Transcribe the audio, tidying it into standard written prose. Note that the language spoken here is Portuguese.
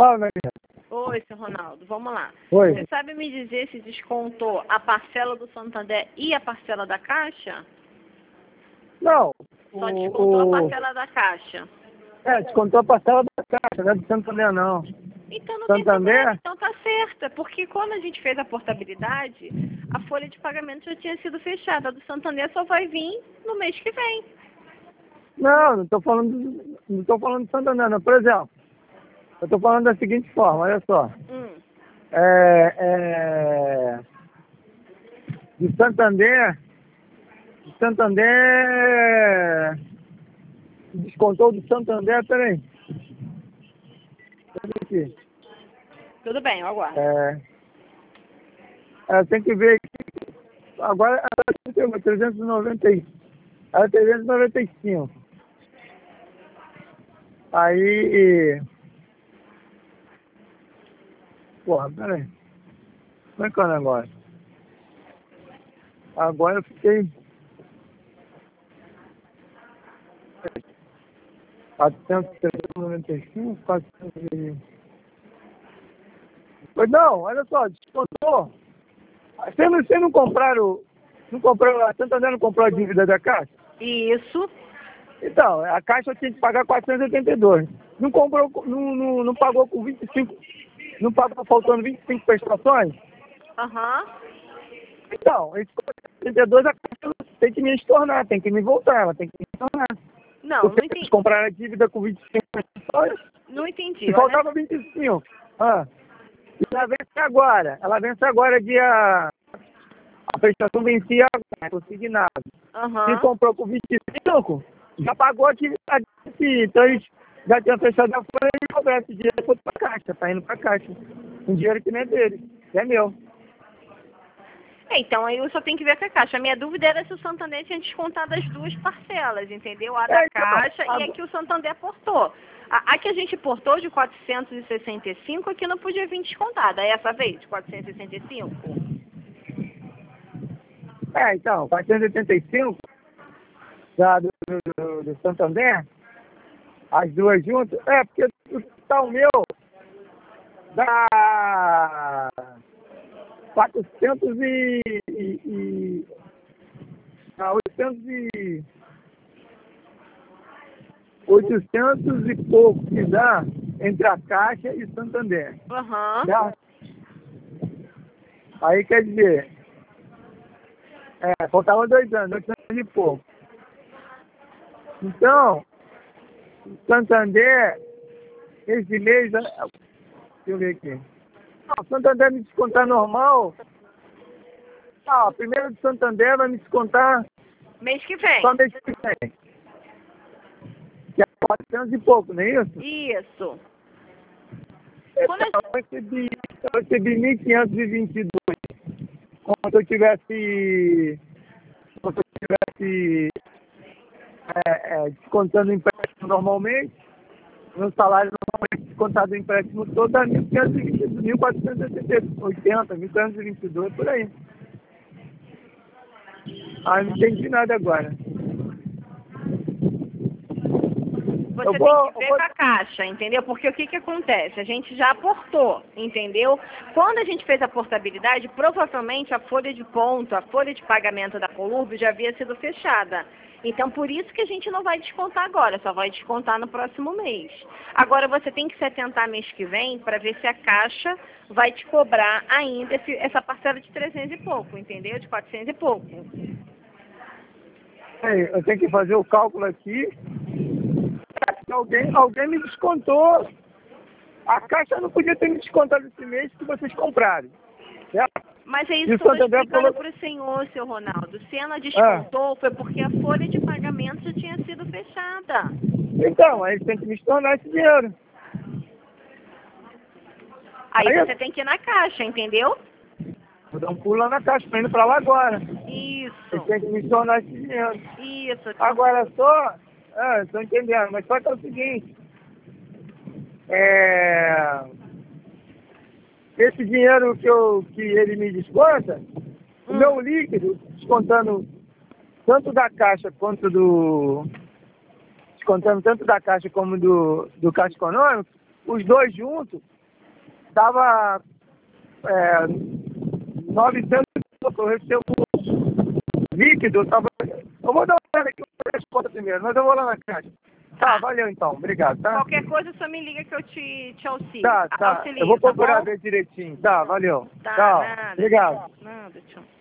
Fala, Maria. Oi, seu Ronaldo, vamos lá. Oi. Você sabe me dizer se descontou a parcela do Santander e a parcela da Caixa? Não. Só descontou a parcela da Caixa. Descontou a parcela da Caixa, não é do Santander, não. Então não tem Santander? problema, então tá certo. É porque quando a gente fez a portabilidade, a folha de pagamento já tinha sido fechada. A do Santander só vai vir no mês que vem. Não tô falando do Santander, não. Por exemplo, eu tô falando da seguinte forma, olha só. De Santander, descontou do Santander, peraí. Deixa eu ver aqui. Tudo bem, eu aguardo. Tem que ver aqui. Agora ela tem 395. Aí. Porra, peraí. Como é que é o negócio? Agora eu fiquei. 495, 400. Pois não, olha só, descontou. Vocês não compraram. Não comprou, a Santander não comprou a dívida da Caixa? Isso. Então, a Caixa tinha que pagar 482. Não comprou, não pagou com 25. Não pagou faltando 25 prestações? Aham. Então, esse 482 a Caixa tem que me estornar, tem que me voltar, ela tem que me estornar. Não, Porque não entendi. eles compraram a dívida com 25 prestações Não entendi. e faltava 25. E ela vence agora. Ela vence agora dia. A prestação vencia agora, consignado. Quem comprou com 25, já pagou a atividade. Então eles já tinham fechado a folha e cobraram esse dinheiro foi para a Caixa, tá indo para a Caixa. Um dinheiro que não é dele, que é meu. Então aí eu só tenho que ver com a Caixa. A minha dúvida era se o Santander tinha descontado as duas parcelas, entendeu? A da Caixa e a que o Santander portou. A que a gente portou de 465 é que não podia vir descontada. É essa vez, de 465? Então, 485 do Santander, as duas juntas, porque o total meu dá 400 800 e pouco que dá entre a Caixa e Santander. Tá? Aí quer dizer, faltava 2 anos, 800 e pouco. Então, Santander, esse mês, deixa eu ver aqui. O Santander me descontar normal. Primeiro do Santander vai me descontar mês que vem. Só mês que vem. Que é 400 e pouco, não é isso? Isso. Então, eu recebi 1.522. Como se eu tivesse descontando o empréstimo normalmente, meu salário normalmente descontado o empréstimo todo dá 1.480, por aí. Não entendi nada agora. Você tem que ver com a Caixa, entendeu? Porque o que acontece? A gente já aportou, entendeu? Quando a gente fez a portabilidade, provavelmente a folha de ponto, a folha de pagamento da Colurb já havia sido fechada. Então, por isso que a gente não vai descontar agora, só vai descontar no próximo mês. Agora, você tem que se atentar mês que vem para ver se a Caixa vai te cobrar ainda essa parcela de 300 e pouco, entendeu? De 400 e pouco. Eu tenho que fazer o cálculo aqui. Alguém me descontou. A Caixa não podia ter me descontado esse mês que vocês compraram. Certo? Mas é isso que eu estou explicando para o senhor, seu Ronaldo. Se ela descontou, foi porque a folha de pagamento já tinha sido fechada. Então, aí tem que me tornar esse dinheiro. Aí você tem que ir na Caixa, entendeu? Vou dar um pulo lá na Caixa, tô indo para lá agora. Isso. Você tem que me tornar esse dinheiro. Isso. Agora só... estou entendendo, mas só que é o seguinte... Esse dinheiro que ele me desconta, o meu líquido, descontando tanto da Caixa quanto do... Descontando tanto da Caixa como do Caixa Econômico, os dois juntos, dava 900 eu recebo líquido. Eu vou dar uma olhada aqui nas contas primeiro, mas eu vou lá na caixa. Tá, valeu então. Obrigado, tá? Qualquer coisa, só me liga que eu te auxilio. Tá. Auxilio, Eu vou procurar tá bom? ver direitinho. Tá, valeu. Tá, Tchau. nada. Obrigado. Nada, tchau.